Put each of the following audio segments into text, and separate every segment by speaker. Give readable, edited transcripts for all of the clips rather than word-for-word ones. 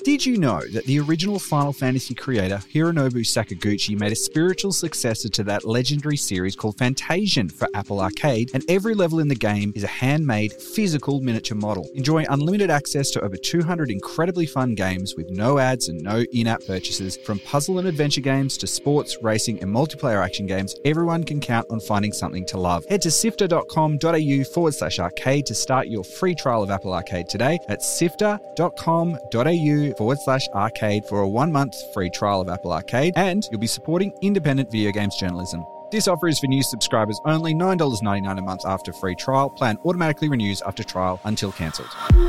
Speaker 1: Did you know that the original Final Fantasy creator, Hironobu Sakaguchi, made a spiritual successor to that legendary series called Fantasian for Apple Arcade, and every level in the game is a handmade, physical miniature model. Enjoy unlimited access to over 200 incredibly fun games with no ads and no in-app purchases. From puzzle and adventure games to sports, racing, and multiplayer action games, everyone can count on finding something to love. Head to sifter.com.au/arcade to start your free trial of Apple Arcade today. That's sifter.com.au/arcade for a 1-month free trial of Apple Arcade, and you'll be supporting independent video games journalism. This offer is for new subscribers only, $9.99 a month after free trial. Plan automatically renews after trial until cancelled.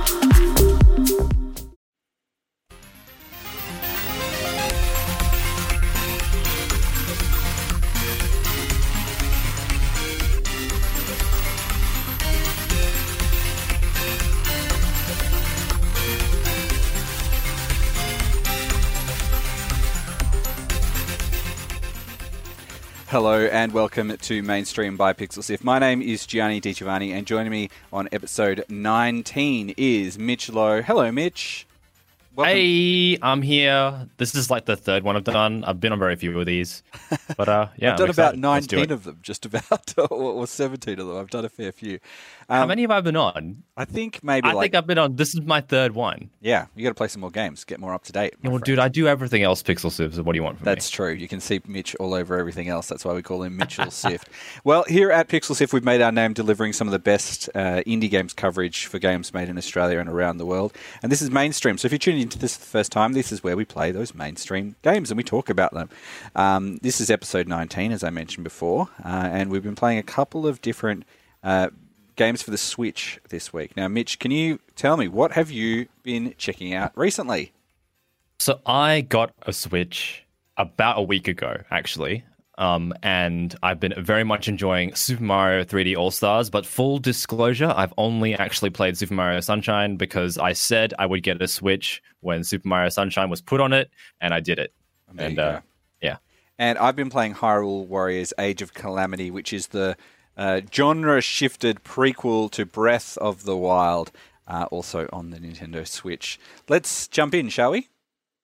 Speaker 1: Hello and welcome to Mainstream by PixelSift. My name is Gianni DiGiovanni, and joining me on episode 19 is Mitch Lowe. Hello, Mitch. Welcome.
Speaker 2: Hey, I'm here. This is like the third one I've done. I've been on very few of these, but yeah,
Speaker 1: I've done about 19 of them, just about, or 17 of them. I've done a fair few.
Speaker 2: How many have I been on?
Speaker 1: I think maybe
Speaker 2: I think I've been on. This is my third one.
Speaker 1: Yeah, you got to play some more games, get more up to date.
Speaker 2: Well, dude, I do everything else Pixel Sift, so what do you want from me?
Speaker 1: That's true. You can see Mitch all over everything else. That's why we call him Mitchell Sift. Well, here at Pixel Sift, we've made our name delivering some of the best indie games coverage for games made in Australia and around the world. And this is Mainstream. So if you're tuning into this for the first time, this is where we play those mainstream games and we talk about them. This is episode 19, as I mentioned before, and we've been playing a couple of different games for the Switch this week. Now, Mitch, can you tell me, what have you been checking out recently?
Speaker 2: So I got a Switch about a week ago, actually, and I've been very much enjoying Super Mario 3D All-Stars, but full disclosure, I've only actually played Super Mario Sunshine because I said I would get a Switch when Super Mario Sunshine was put on it, and I did it. And yeah.
Speaker 1: And I've been playing Hyrule Warriors Age of Calamity, which is the genre-shifted prequel to Breath of the Wild, also on the Nintendo Switch. Let's jump in, shall we?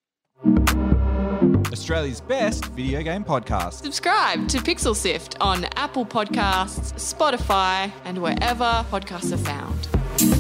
Speaker 1: Australia's best video game podcast.
Speaker 3: Subscribe to Pixel Sift on Apple Podcasts, Spotify, and wherever podcasts are found.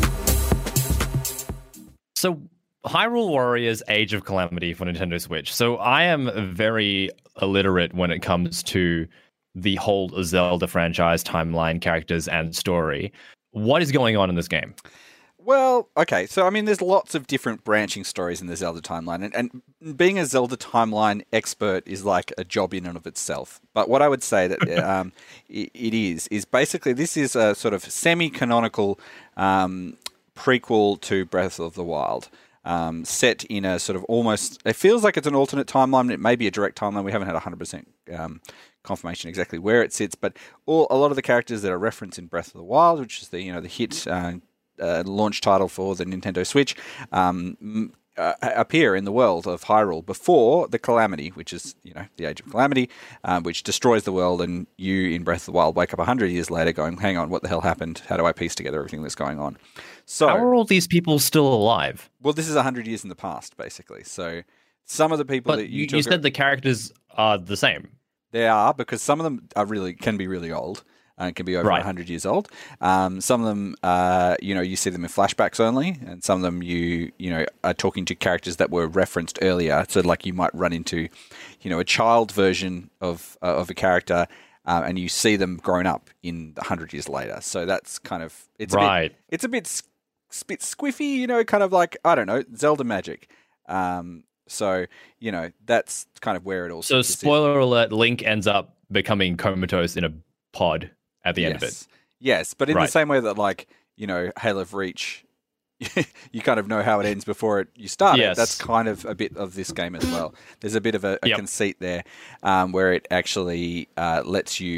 Speaker 2: So, Hyrule Warriors Age of Calamity for Nintendo Switch. So, I am very illiterate when it comes to the whole Zelda franchise timeline, characters, and story. What is going on in this game?
Speaker 1: Well, okay, so I mean, there's lots of different branching stories in the Zelda timeline, and being a Zelda timeline expert is like a job in and of itself. But what I would say that it is basically this is a sort of semi-canonical prequel to Breath of the Wild, set in a sort of almost, it feels like it's an alternate timeline. It may be a direct timeline. We haven't had 100% confirmation exactly where it sits, but a lot of the characters that are referenced in Breath of the Wild, which is the hit launch title for the Nintendo Switch, appear in the world of Hyrule before the Calamity, which is the Age of Calamity, which destroys the world, and you in Breath of the Wild wake up 100 years later going, hang on, what the hell happened? How do I piece together everything that's going on? So,
Speaker 2: how are all these people still alive?
Speaker 1: Well, this is 100 years in the past, basically. So some of the people that you
Speaker 2: said the characters are the same.
Speaker 1: They are, because some of them can be really old. And can be over 100 years old. Some of them, you see them in flashbacks only, and some of them you are talking to characters that were referenced earlier. So, like, you might run into, a child version of a character, and you see them grown up in 100 years later. So that's kind of it's a bit squiffy, kind of like, I don't know, Zelda magic. So that's kind of where it all.
Speaker 2: So spoiler alert: Link ends up becoming comatose in a pod at the end of it.
Speaker 1: Yes, but in the same way that, Halo of Reach, you kind of know how it ends before you start it. That's kind of a bit of this game as well. There's a bit of a conceit there where it actually lets you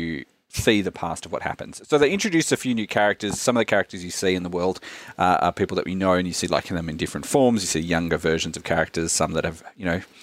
Speaker 1: see the past of what happens. So they introduce a few new characters. Some of the characters you see in the world are people that we know, and you see like them in different forms. You see younger versions of characters, some that have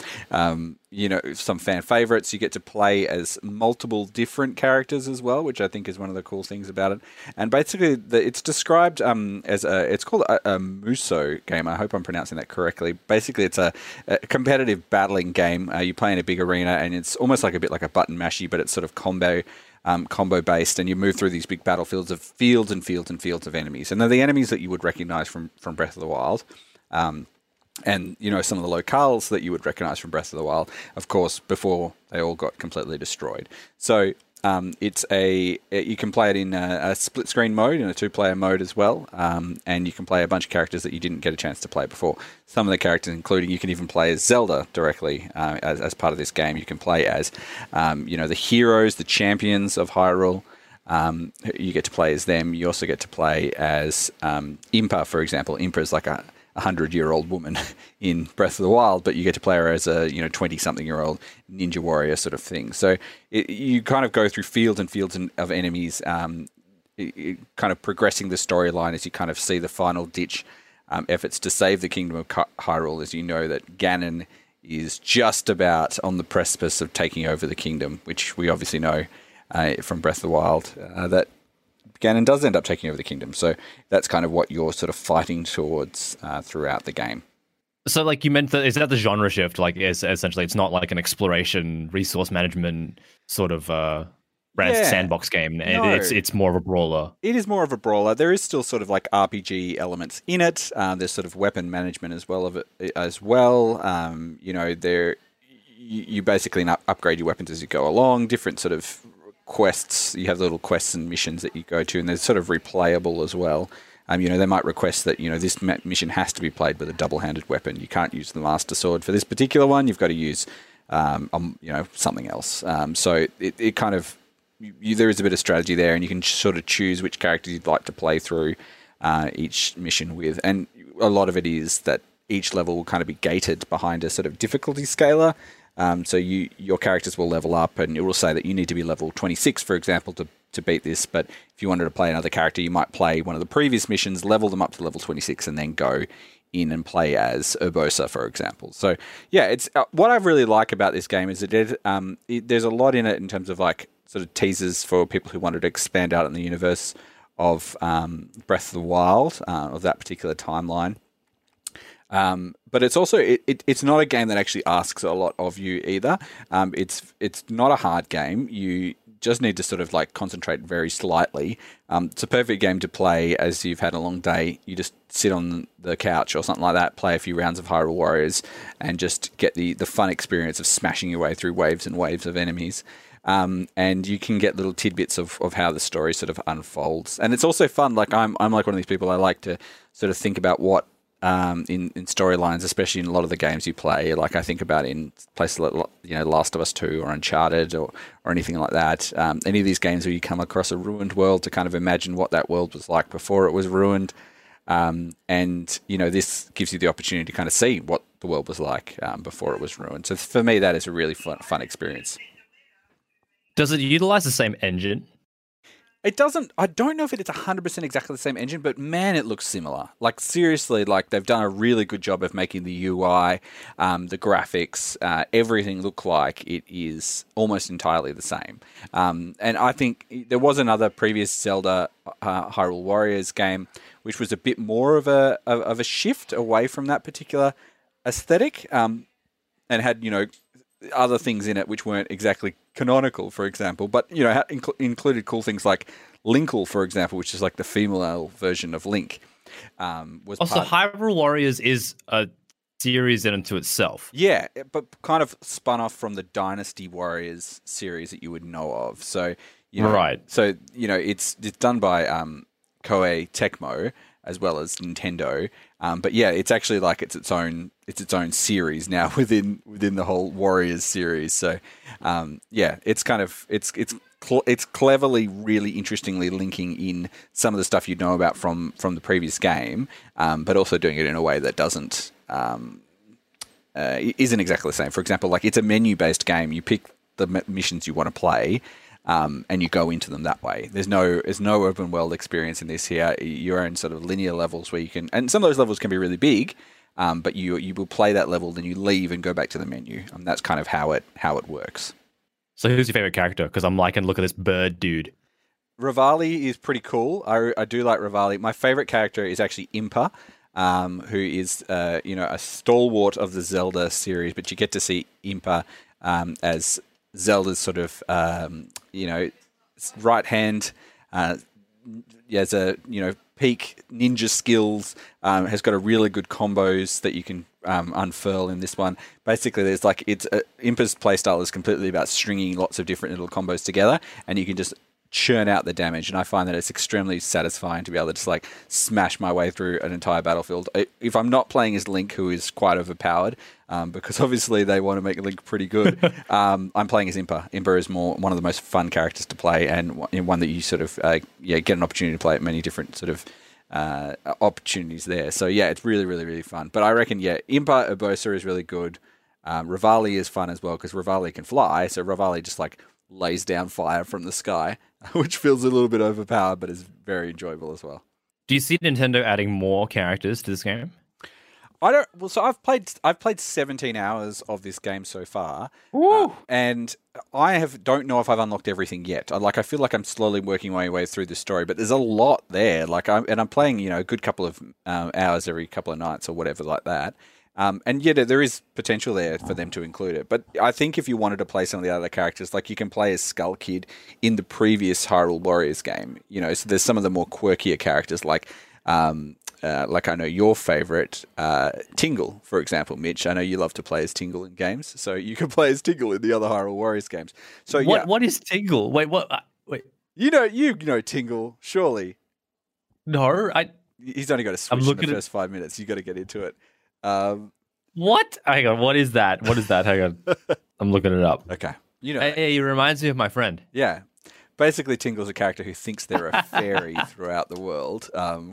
Speaker 1: some fan favorites. You get to play as multiple different characters as well, which I think is one of the cool things about it. And basically, it's described it's called a Muso game. I hope I'm pronouncing that correctly. Basically, it's a competitive battling game. You play in a big arena, and it's almost like a bit like a button mashy, but it's sort of combo based, and you move through these big battlefields of fields and fields and fields of enemies. And they're the enemies that you would recognize from Breath of the Wild. And, some of the locales that you would recognize from Breath of the Wild, of course, before they all got completely destroyed. So you can play it in a split screen mode, in a 2-player mode as well, and you can play a bunch of characters that you didn't get a chance to play before. Some of the characters, including you can even play as Zelda directly as part of this game. You can play as the heroes, the champions of Hyrule. You get to play as them. You also get to play as Impa, for example. Impa is like a 100-year-old woman in Breath of the Wild, but you get to play her as a 20-something-year-old ninja warrior sort of thing. So you kind of go through fields and fields of enemies, kind of progressing the storyline as you kind of see the final ditch efforts to save the Kingdom of Hyrule, as you know that Ganon is just about on the precipice of taking over the kingdom, which we obviously know from Breath of the Wild that Ganon does end up taking over the kingdom. So that's kind of what you're sort of fighting towards throughout the game.
Speaker 2: So, like you meant, is that the genre shift? Like, essentially, it's not like an exploration, resource management sort of sandbox game.
Speaker 1: No.
Speaker 2: It's more of a brawler.
Speaker 1: It is more of a brawler. There is still sort of like RPG elements in it. There's sort of weapon management as well you basically upgrade your weapons as you go along. Different sort of quests. You have little quests and missions that you go to, and they're sort of replayable as well. They might request that, this mission has to be played with a double-handed weapon. You can't use the Master Sword for this particular one. You've got to use, something else. So it kind of, there is a bit of strategy there, and you can sort of choose which characters you'd like to play through each mission with. And a lot of it is that each level will kind of be gated behind a sort of difficulty scaler. So your characters will level up, and it will say that you need to be level 26, for example, to beat this. But if you wanted to play another character, you might play one of the previous missions, level them up to level 26, and then go in and play as Urbosa, for example. So yeah, it's what I really like about this game is that there's a lot in it in terms of like sort of teasers for people who wanted to expand out in the universe of Breath of the Wild, of that particular timeline. But it's also it's not a game that actually asks a lot of you either. It's not a hard game. You just need to sort of like concentrate very slightly. It's a perfect game to play as you've had a long day. You just sit on the couch or something like that, play a few rounds of Hyrule Warriors, and just get the fun experience of smashing your way through waves and waves of enemies. And you can get little tidbits of how the story sort of unfolds. And it's also fun. Like I'm like one of these people. I like to sort of think about what in storylines, especially in a lot of the games you play. Like I think about in places like Last of Us 2 or Uncharted or anything like that. Any of these games where you come across a ruined world to kind of imagine what that world was like before it was ruined. And this gives you the opportunity to kind of see what the world was like before it was ruined. So for me, that is a really fun experience.
Speaker 2: Does it utilize the same engine?
Speaker 1: It doesn't. I don't know if it's 100% exactly the same engine, but man, it looks similar. Like seriously, like they've done a really good job of making the UI, the graphics, everything look like it is almost entirely the same. And I think there was another previous Zelda Hyrule Warriors game, which was a bit more of a shift away from that particular aesthetic, and had other things in it which weren't exactly canonical, for example, but included cool things like Linkle, for example, which is like the female version of Link.
Speaker 2: Also, Hyrule Warriors is a series in and to itself.
Speaker 1: Yeah, but kind of spun off from the Dynasty Warriors series that you would know of. So
Speaker 2: right.
Speaker 1: So it's done by Koei Tecmo as well as Nintendo. But yeah, it's actually like it's its own series now within the whole Warriors series. So it's kind of it's cleverly, really interestingly linking in some of the stuff you'd know about from the previous game, but also doing it in a way that doesn't isn't exactly the same. For example, like it's a menu based game. You pick the missions you want to play. and you go into them that way. There's no open world experience in this here. Your own sort of linear levels where you can, and some of those levels can be really big, but you will play that level, then you leave and go back to the menu. That's kind of how it works.
Speaker 2: So who's your favorite character? Because I'm liking look at this bird dude.
Speaker 1: Revali is pretty cool. I do like Revali. My favorite character is actually Impa, who is a stalwart of the Zelda series, but you get to see Impa as Zelda's sort of right hand. Has a peak ninja skills. Has got a really good combos that you can unfurl in this one. Basically, there's Impa's playstyle is completely about stringing lots of different little combos together, and you can just churn out the damage, and I find that it's extremely satisfying to be able to just smash my way through an entire battlefield. If I'm not playing as Link, who is quite overpowered, because obviously they want to make Link pretty good, I'm playing as Impa. Impa is one of the most fun characters to play, and one that you sort of get an opportunity to play at many different sort of opportunities there. So yeah, it's really, really, really fun. But I reckon, Impa Urbosa is really good. Revali is fun as well because Revali can fly, so Revali just lays down fire from the sky, which feels a little bit overpowered, but is very enjoyable as well.
Speaker 2: Do you see Nintendo adding more characters to this game?
Speaker 1: I don't. Well, so I've played 17 hours of this game so far, and I don't know if I've unlocked everything yet. I feel like I'm slowly working my way through the story, but there's a lot there. I'm playing a good couple of hours every couple of nights or whatever like that. And there is potential there for them to include it. But I think if you wanted to play some of the other characters, you can play as Skull Kid in the previous Hyrule Warriors game. So there's some of the more quirkier characters I know your favorite, Tingle, for example, Mitch. I know you love to play as Tingle in games, so you can play as Tingle in the other Hyrule Warriors games. So
Speaker 2: what is Tingle? Wait, what? Wait.
Speaker 1: You know Tingle, surely.
Speaker 2: No,
Speaker 1: He's only got to switch in the first 5 minutes. You got to get into it.
Speaker 2: What? Hang on. What is that? Hang on. I'm looking it up.
Speaker 1: Okay.
Speaker 2: Hey, he reminds me of my friend.
Speaker 1: Yeah. Basically, Tingle's a character who thinks they're a fairy throughout the world,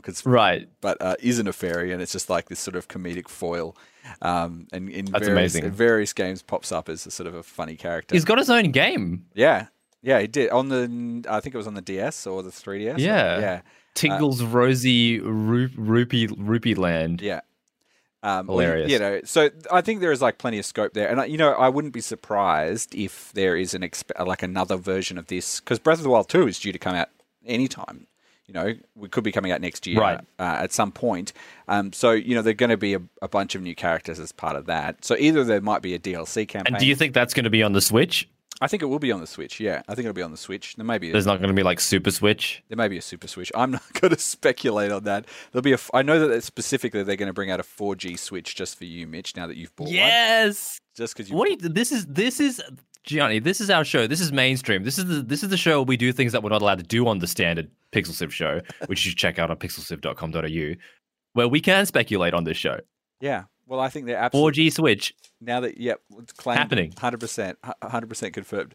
Speaker 1: but isn't a fairy, and it's just this sort of comedic foil. And in various games, pops up as a sort of a funny character.
Speaker 2: He's got his own game.
Speaker 1: Yeah, he did I think it was on the DS or the 3DS.
Speaker 2: Yeah. Tingle's Rosy Rupee Land.
Speaker 1: Yeah.
Speaker 2: Hilarious.
Speaker 1: So I think there is plenty of scope there, and I wouldn't be surprised if there is another version of this, because Breath of the Wild 2 is due to come out anytime. We could be coming out next year, at some point. So there are going to be a bunch of new characters as part of that. So either there might be a DLC campaign.
Speaker 2: And do you think that's going to be on the Switch?
Speaker 1: I think it will be on the Switch, yeah. I think it'll be on the Switch.
Speaker 2: There's not going to be Super Switch?
Speaker 1: There may be a Super Switch. I'm not going to speculate on that. I know that specifically they're going to bring out a 4G Switch just for you, Mitch, now that you've bought one.
Speaker 2: Yes!
Speaker 1: Just because you...
Speaker 2: This is... Gianni, this is our show. This is mainstream. This is the show where we do things that we're not allowed to do on the standard PixelSift show, which you should check out on pixelsift.com.au, where we can speculate on this show.
Speaker 1: Yeah. Well, I think they're absolutely...
Speaker 2: 4G Switch.
Speaker 1: Now that, it's claimed
Speaker 2: happening.
Speaker 1: 100% confirmed.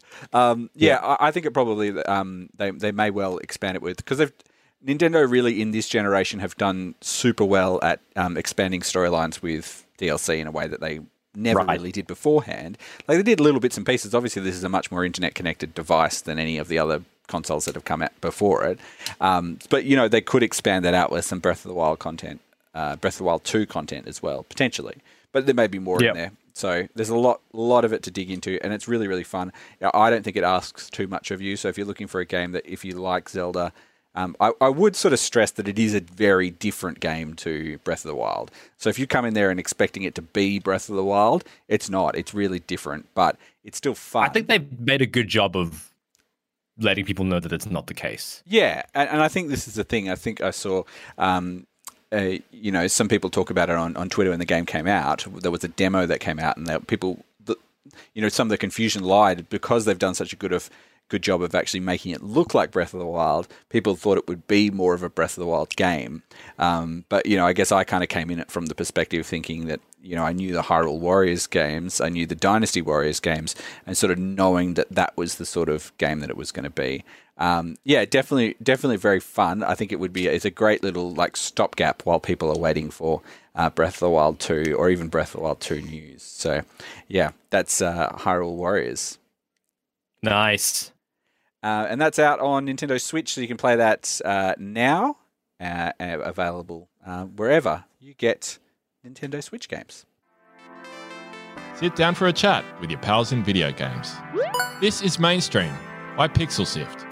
Speaker 1: I think it probably, they may well expand it because Nintendo really in this generation have done super well at expanding storylines with DLC in a way that they never really did beforehand. They did little bits and pieces. Obviously, this is a much more internet-connected device than any of the other consoles that have come out before it. But, they could expand that out with some Breath of the Wild content. Breath of the Wild 2 content as well, potentially. But there may be more in there. So there's a lot of it to dig into, and it's really, really fun. I don't think it asks too much of you. So if you're looking for a game that, if you like Zelda, I would sort of stress that it is a very different game to Breath of the Wild. So if you come in there and expecting it to be Breath of the Wild, it's not. It's really different, but it's still fun.
Speaker 2: I think they've made a good job of letting people know that it's not the case.
Speaker 1: Yeah, and I think this is the thing. I think I saw... some people talk about it on Twitter when the game came out. There was a demo that came out, and some of the confusion lied because they've done such a good job of actually making it look like Breath of the Wild. People thought it would be more of a Breath of the Wild game. But I guess I kind of came in it from the perspective thinking that, I knew the Hyrule Warriors games, I knew the Dynasty Warriors games, and sort of knowing that was the sort of game that it was going to be. Definitely very fun. I think it's a great little stopgap while people are waiting for Breath of the Wild 2 or even Breath of the Wild 2 news. So, yeah, that's Hyrule Warriors.
Speaker 2: Nice.
Speaker 1: And that's out on Nintendo Switch, so you can play that now, available wherever you get Nintendo Switch games.
Speaker 4: Sit down for a chat with your pals in video games. This is Mainstream by Pixel Sift.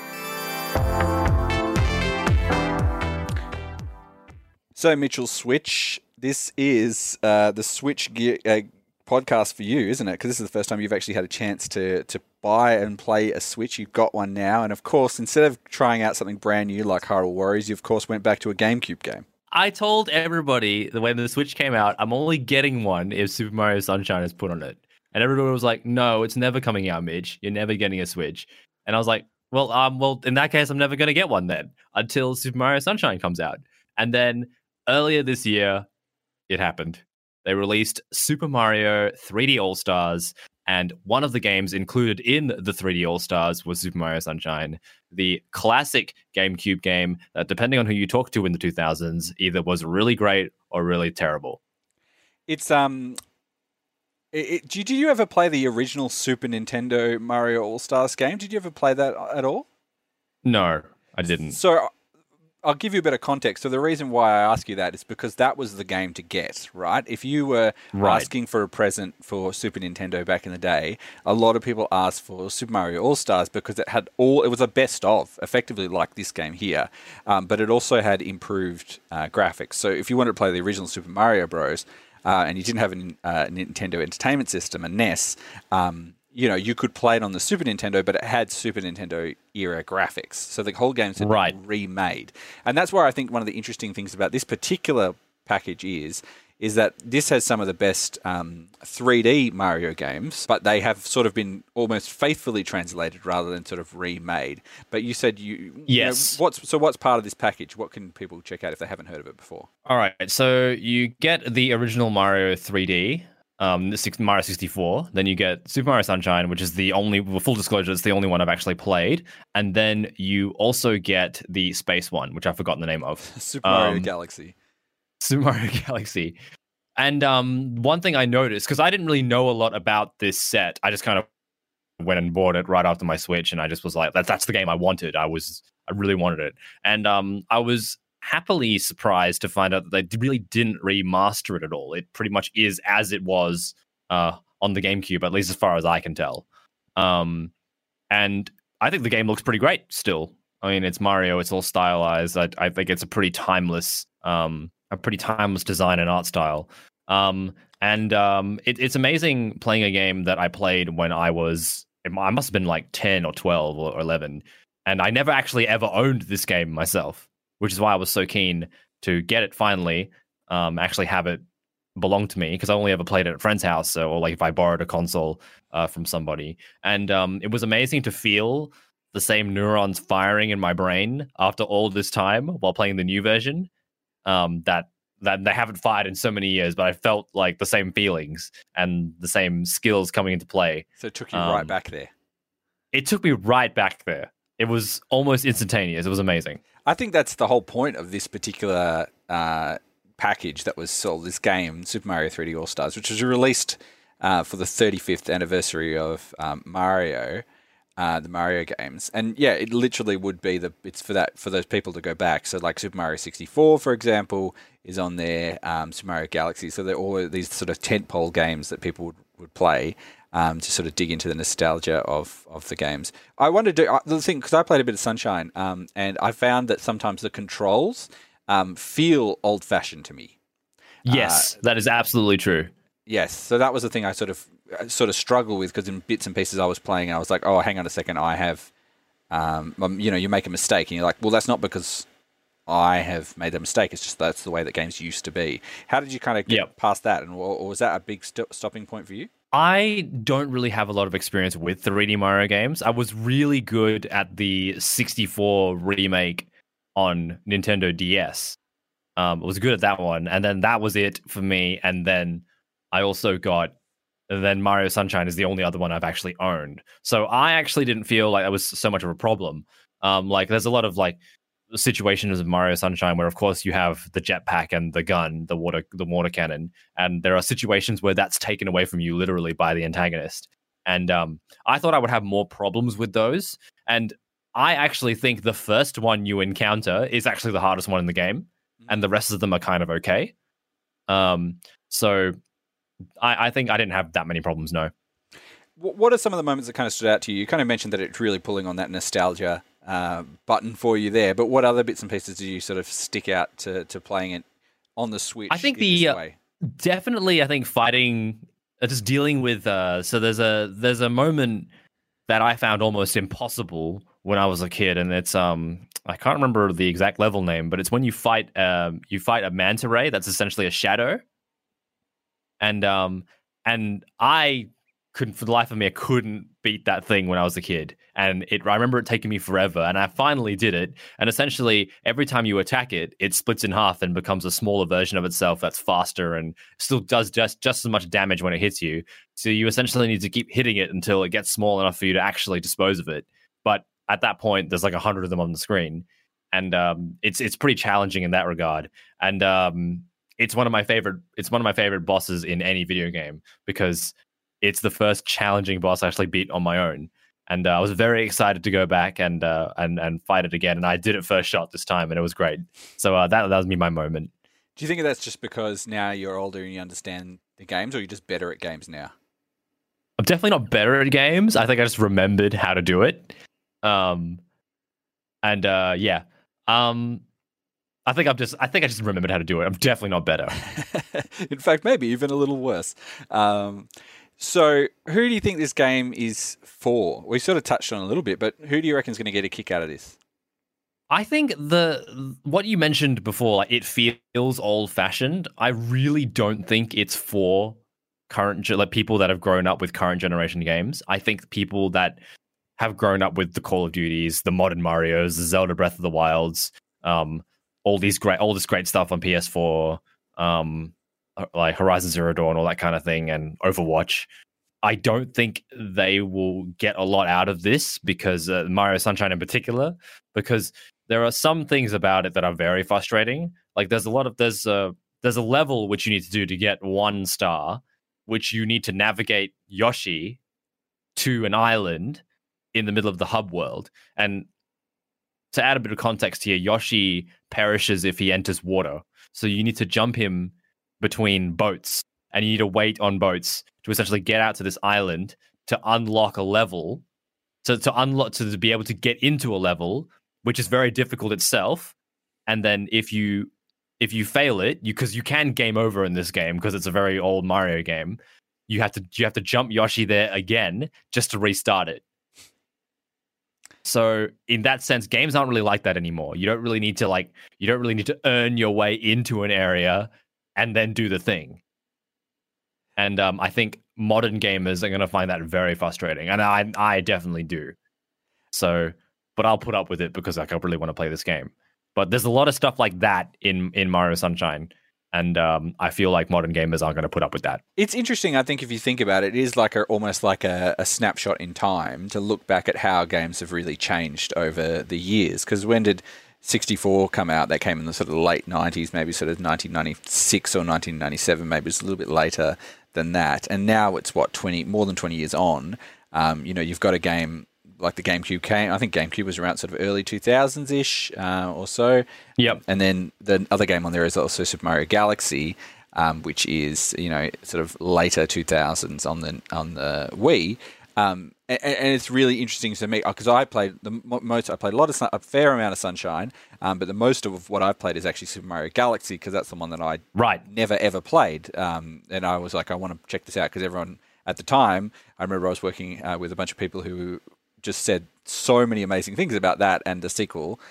Speaker 1: So, Mitchell Switch, this is the Switch podcast for you, isn't it? Because this is the first time you've actually had a chance to buy and play a Switch. You've got one now. And, of course, instead of trying out something brand new like Hyrule Warriors, you, of course, went back to a GameCube game.
Speaker 2: I told everybody that when the Switch came out, I'm only getting one if Super Mario Sunshine is put on it. And everybody was like, no, it's never coming out, Mitch. You're never getting a Switch. And I was like, well, in that case, I'm never going to get one then until Super Mario Sunshine comes out. And then earlier this year, it happened. They released Super Mario 3D All-Stars, and one of the games included in the 3D All-Stars was Super Mario Sunshine, the classic GameCube game that, depending on who you talk to in the 2000s, either was really great or really terrible.
Speaker 1: It's did you ever play the original Super Nintendo Mario All-Stars game? Did you ever play that at all?
Speaker 2: No, I didn't.
Speaker 1: So I'll give you a bit of context. So the reason why I ask you that is because that was the game to get, right? If you were asking for a present for Super Nintendo back in the day, a lot of people asked for Super Mario All-Stars because it was a best of, effectively like this game here, but it also had improved graphics. So if you wanted to play the original Super Mario Bros., and you didn't have a Nintendo Entertainment System, a NES, you could play it on the Super Nintendo, but it had Super Nintendo era graphics. So the whole game's been remade. And that's where I think one of the interesting things about this particular package is that this has some of the best 3D Mario games, but they have sort of been almost faithfully translated rather than sort of remade. But you said
Speaker 2: yes.
Speaker 1: What's part of this package? What can people check out if they haven't heard of it before?
Speaker 2: All right, so you get the original Mario 3D, Mario 64. Then you get Super Mario Sunshine, which is full disclosure, it's the only one I've actually played. And then you also get the space one, which I've forgotten the name of.
Speaker 1: Super Mario Galaxy.
Speaker 2: Super Mario Galaxy. And one thing I noticed, because I didn't really know a lot about this set, I just kind of went and bought it right after my Switch, and I just was like, that's the game I wanted. I really wanted it. And I was happily surprised to find out that they really didn't remaster it at all. It pretty much is as it was on the GameCube, at least as far as I can tell. And I think the game looks pretty great still. I mean, it's Mario, it's all stylized. I think it's a pretty timeless design and art style. It's amazing playing a game that I played when I must have been like 10 or 12 or 11. And I never actually ever owned this game myself, which is why I was so keen to get it finally, actually have it belong to me, because I only ever played it at a friend's house, or like if I borrowed a console from somebody. And it was amazing to feel the same neurons firing in my brain after all this time while playing the new version. That they haven't fired in so many years, but I felt like the same feelings and the same skills coming into play.
Speaker 1: So it took you right back there.
Speaker 2: It took me right back there. It was almost instantaneous. It was amazing.
Speaker 1: I think that's the whole point of this particular package that was sold, this game, Super Mario 3D All-Stars, which was released for the 35th anniversary of Mario. The Mario games, and yeah, it literally would be it's for those people to go back. So like Super Mario 64, for example, is on there. Super Mario Galaxy. So they're all these sort of tentpole games that people would play to sort of dig into the nostalgia of the games. I wanted to the thing, because I played a bit of Sunshine, and I found that sometimes the controls feel old-fashioned to me.
Speaker 2: Yes, that is absolutely true.
Speaker 1: Yes, so that was the thing I sort of struggle with, because in bits and pieces I was playing and I was like, oh, hang on a second, I have, you make a mistake and you're like, well, that's not because I have made a mistake, it's just that's the way that games used to be. How did you kind of get past that, or was that a big stopping point for you?
Speaker 2: I don't really have a lot of experience with the 3D Mario games. I was really good at the 64 remake on Nintendo DS. I was good at that one, and then that was it for me, and then I also got, then Mario Sunshine is the only other one I've actually owned. So I actually didn't feel like that was so much of a problem. Like there's a lot of like situations of Mario Sunshine where, of course, you have the jetpack and the gun, the water cannon, and there are situations where that's taken away from you literally by the antagonist. And I thought I would have more problems with those. And I actually think the first one you encounter is actually the hardest one in the game, and the rest of them are kind of okay. So I think I didn't have that many problems, no.
Speaker 1: What are some of the moments that kind of stood out to you? You kind of mentioned that it's really pulling on that nostalgia button for you there, but what other bits and pieces do you sort of stick out to playing it on the Switch?
Speaker 2: I think
Speaker 1: this way?
Speaker 2: Definitely, I think fighting, just dealing with. So there's a moment that I found almost impossible when I was a kid, and it's I can't remember the exact level name, but it's when you fight a manta ray that's essentially a shadow, and I couldn't, for the life of me, I couldn't beat that thing when I was a kid. And I remember it taking me forever, and I finally did it. And essentially, every time you attack it, it splits in half and becomes a smaller version of itself that's faster and still does just as much damage when it hits you. So you essentially need to keep hitting it until it gets small enough for you to actually dispose of it. But at that point, there's like 100 of them on the screen, and it's pretty challenging in that regard. And it's one of my favorite bosses in any video game, because it's the first challenging boss I actually beat on my own, and I was very excited to go back and fight it again. And I did it first shot this time, and it was great. So that was my moment.
Speaker 1: Do you think that's just because now you're older and you understand the games, or you're just better at games now?
Speaker 2: I'm definitely not better at games. I think I just remembered how to do it. I think I just remembered how to do it. I'm definitely not better.
Speaker 1: In fact, maybe even a little worse. So who do you think this game is for? We sort of touched on it a little bit, but who do you reckon is going to get a kick out of this?
Speaker 2: I think what you mentioned before, like, it feels old-fashioned. I really don't think it's for people that have grown up with current generation games. I think people that have grown up with the Call of Duties, the modern Marios, the Zelda Breath of the Wilds, all this great stuff on PS4, like Horizon Zero Dawn, all that kind of thing, and Overwatch. I don't think they will get a lot out of this, because Mario Sunshine in particular, because there are some things about it that are very frustrating. Like there's a level which you need to do to get 1 star, which you need to navigate Yoshi to an island in the middle of the hub world. And to add a bit of context here, Yoshi perishes if he enters water. So you need to jump him between boats, and you need to wait on boats to essentially get out to this island to unlock a level, to be able to get into a level, which is very difficult itself. And then if you fail it, because you can game over in this game because it's a very old Mario game, you have to jump Yoshi there again just to restart it. So in that sense, games aren't really like that anymore. You don't really need to earn your way into an area and then do the thing. And I think modern gamers are going to find that very frustrating, and I definitely do. So, but I'll put up with it because I really want to play this game. But there's a lot of stuff like that in Mario Sunshine, and I feel like modern gamers aren't going to put up with that.
Speaker 1: It's interesting, I think, if you think about it, it is like almost like a snapshot in time to look back at how games have really changed over the years. Because when did 64 come out? That came in the sort of late 90s, maybe sort of 1996 or 1997, maybe it's a little bit later than that. And now it's more than 20 years on. You've got a game like the GameCube came. I think GameCube was around sort of early 2000s-ish or so.
Speaker 2: Yep.
Speaker 1: And then the other game on there is also Super Mario Galaxy, which is sort of later 2000s on the Wii. And it's really interesting to me because I played a fair amount of Sunshine, but the most of what I've played is actually Super Mario Galaxy, because that's the one that I never ever played. And I was like, I want to check this out, because everyone at the time, I remember I was working with a bunch of people who just said so many amazing things about that and the sequel.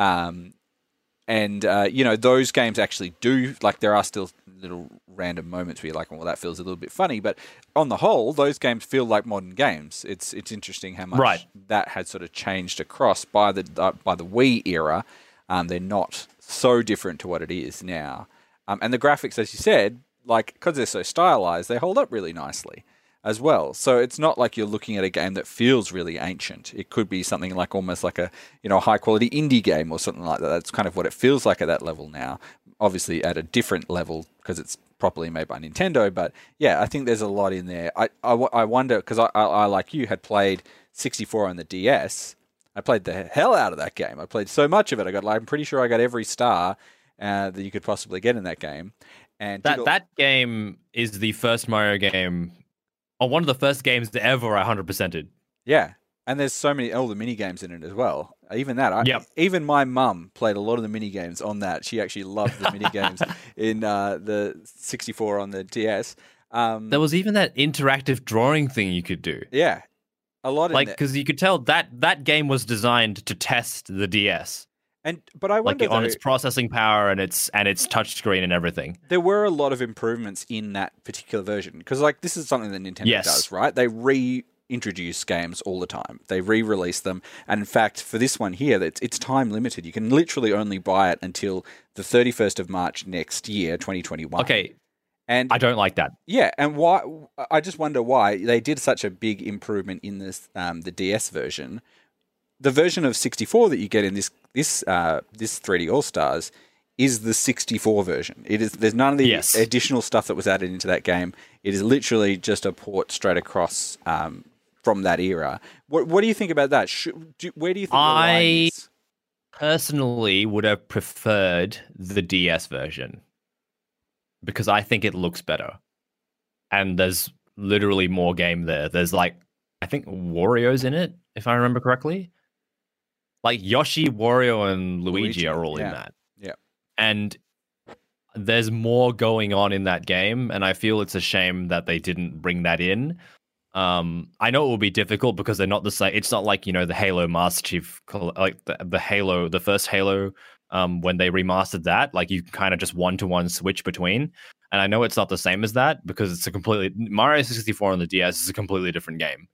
Speaker 1: Those games actually do, like, there are still little random moments where you're like, well, that feels a little bit funny, but on the whole, those games feel like modern games. It's interesting how much that had sort of changed across by the Wii era. They're not so different to what it is now. And the graphics, as you said, like, because they're so stylized, they hold up really nicely as well. So it's not like you're looking at a game that feels really ancient. It could be something like almost like a high quality indie game or something like that. That's kind of what it feels like at that level now. Obviously at a different level because it's properly made by Nintendo. But yeah, I think there's a lot in there. I wonder, because I like you had played 64 on the DS. I played the hell out of that game. I played so much of it. I'm pretty sure I got every star that you could possibly get in that game. And
Speaker 2: that game is the first Mario game, or one of the first games ever I 100%ed.
Speaker 1: Yeah, and there's so many all the mini games in it as well. Even that, even my mum played a lot of the mini games on that. She actually loved the mini games in the 64 on the DS.
Speaker 2: There was even that interactive drawing thing you could do.
Speaker 1: Yeah, a lot.
Speaker 2: Like, because you could tell that game was designed to test the DS.
Speaker 1: But I wonder,
Speaker 2: on its processing power and its touchscreen and everything.
Speaker 1: There were a lot of improvements in that particular version because, like, this is something that Nintendo does, right? They reintroduce games all the time. They re-release them, and in fact, for this one here, it's time limited. You can literally only buy it until the 31st of March next year, 2021.
Speaker 2: Okay,
Speaker 1: and
Speaker 2: I don't like that. Yeah,
Speaker 1: and why? I just wonder why they did such a big improvement in this the DS version. The version of 64 that you get in this 3D All Stars is the 64 version. There's none of the additional stuff that was added into that game. It is literally just a port straight across from that era. What do you think about that? Where do you think the line is?
Speaker 2: I personally would have preferred the DS version because I think it looks better, and there's literally more game there. There's I think Wario's in it, if I remember correctly. Like Yoshi, Wario, and Luigi are all in that.
Speaker 1: Yeah.
Speaker 2: And there's more going on in that game, and I feel it's a shame that they didn't bring that in. I know it will be difficult because they're not the same. It's not like, the Halo Master Chief, like the Halo, the first Halo, when they remastered that, like you kind of just one-to-one switch between. And I know it's not the same as that because it's Mario 64 on the DS is a completely different game.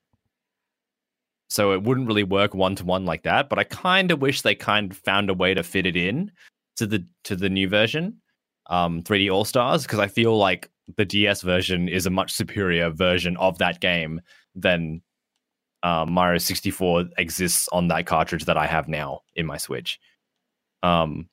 Speaker 2: So it wouldn't really work one-to-one like that, but I kind of wish they kind of found a way to fit it in to the new version, 3D All-Stars, because I feel like the DS version is a much superior version of that game than Mario 64 exists on that cartridge that I have now in my Switch. But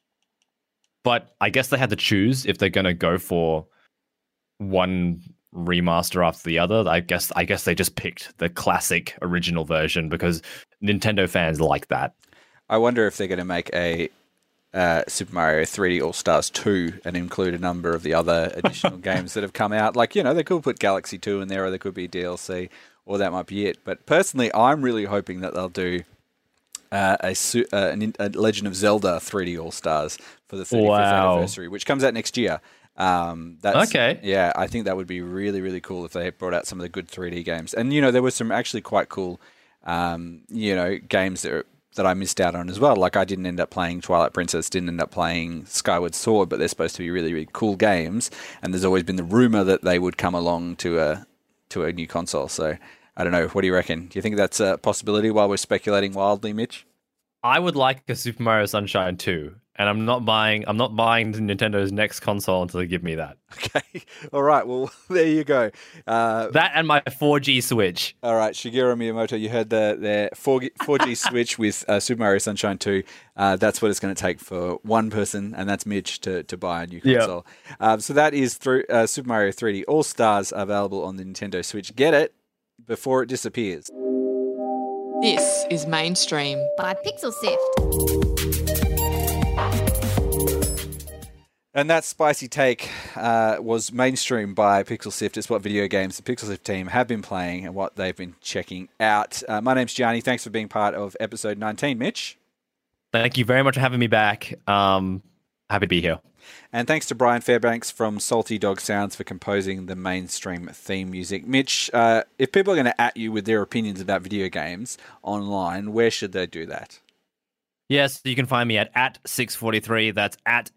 Speaker 2: I guess they had to choose if they're going to go for one remaster after the other. I guess they just picked the classic original version because Nintendo fans like that.
Speaker 1: I wonder if they're going to make a Super Mario 3D All-Stars 2 and include a number of the other additional games that have come out. Like, they could put Galaxy 2 in there, or there could be DLC, or that might be it. But personally, I'm really hoping that they'll do a Legend of Zelda 3D All-Stars for the 35th anniversary, which comes out next year. That's
Speaker 2: okay.
Speaker 1: Yeah, I think that would be really, really cool if they brought out some of the good 3D games. And, there were some actually quite cool, games that I missed out on as well. Like I didn't end up playing Twilight Princess, didn't end up playing Skyward Sword, but they're supposed to be really, really cool games. And there's always been the rumor that they would come along to a new console. So I don't know. What do you reckon? Do you think that's a possibility while we're speculating wildly, Mitch?
Speaker 2: I would like a Super Mario Sunshine 2, and I'm not buying Nintendo's next console until they give me that.
Speaker 1: Okay. All right. Well, there you go.
Speaker 2: That and my 4G Switch.
Speaker 1: All right. Shigeru Miyamoto, you heard the 4G Switch with Super Mario Sunshine 2. That's what it's going to take for one person, and that's Mitch, to buy a new console. Yep. So that is through Super Mario 3D All-Stars, available on the Nintendo Switch. Get it before it disappears.
Speaker 3: This is Mainstream
Speaker 5: by Pixel Sift.
Speaker 1: And that spicy take was Mainstream by Pixel Sift. It's what video games the Pixel Sift team have been playing and what they've been checking out. My name's Gianni. Thanks for being part of episode 19, Mitch.
Speaker 2: Thank you very much for having me back. Happy to be here.
Speaker 1: And thanks to Brian Fairbanks from Salty Dog Sounds for composing the Mainstream theme music. Mitch, if people are going to at you with their opinions about video games online, where should they do that?
Speaker 2: Yes, you can find me at @643. That's at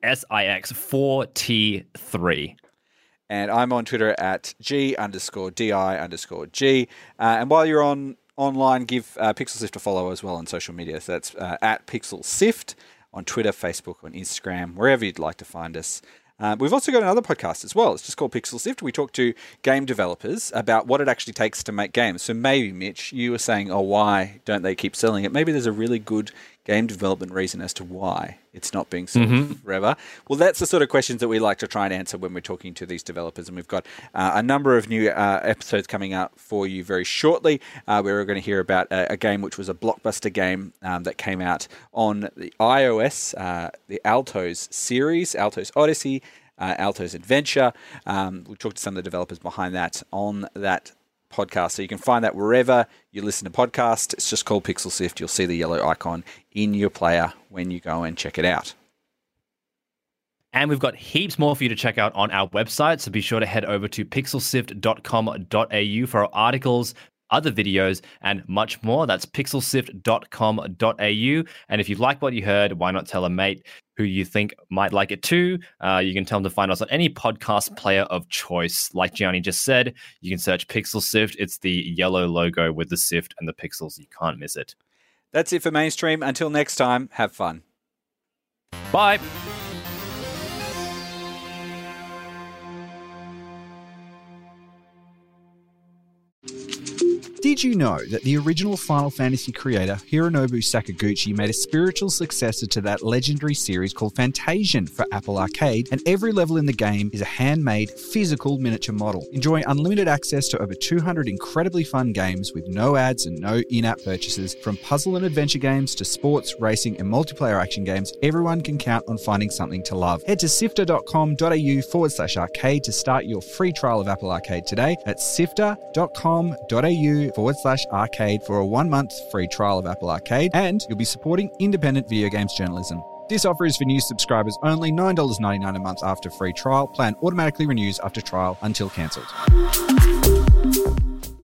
Speaker 2: SIX4T3.
Speaker 1: And I'm on Twitter at G_DI_G. And while you're online, give Pixel Sift a follow as well on social media. So that's at Pixel Sift on Twitter, Facebook, on Instagram, wherever you'd like to find us. We've also got another podcast as well. It's just called Pixel Sift. We talk to game developers about what it actually takes to make games. So maybe, Mitch, you were saying, why don't they keep selling it? Maybe there's a really good game development reason as to why it's not being sold forever? Well, that's the sort of questions that we like to try and answer when we're talking to these developers. And we've got a number of new episodes coming up for you very shortly. We're going to hear about a game which was a blockbuster game that came out on the iOS, the Altos series, Altos Odyssey, Altos Adventure. We'll talk to some of the developers behind that on that podcast. So you can find that wherever you listen to podcasts. It's just called Pixel Sift. You'll see the yellow icon in your player when you go and check it out.
Speaker 2: And we've got heaps more for you to check out on our website. So be sure to head over to pixelsift.com.au for our articles, other videos, and much more. That's pixelsift.com.au. And if you like what you heard, why not tell a mate who you think might like it too? You can tell them to find us on any podcast player of choice. Like Gianni just said, you can search Pixel Sift. It's the yellow logo with the sift and the pixels. You can't miss it.
Speaker 1: That's it for Mainstream. Until next time, have fun.
Speaker 2: Bye.
Speaker 5: Did you know that the original Final Fantasy creator, Hironobu Sakaguchi, made a spiritual successor to that legendary series called Fantasian for Apple Arcade, and every level in the game is a handmade, physical miniature model. Enjoy unlimited access to over 200 incredibly fun games with no ads and no in-app purchases. From puzzle and adventure games to sports, racing, and multiplayer action games, everyone can count on finding something to love. Head to sifter.com.au/arcade to start your free trial of Apple Arcade today. That's sifter.com.au/arcade for a 1-month free trial of Apple Arcade, and you'll be supporting independent video games journalism. This offer is for new subscribers only, $9.99 a month after free trial. Plan automatically renews after trial until cancelled.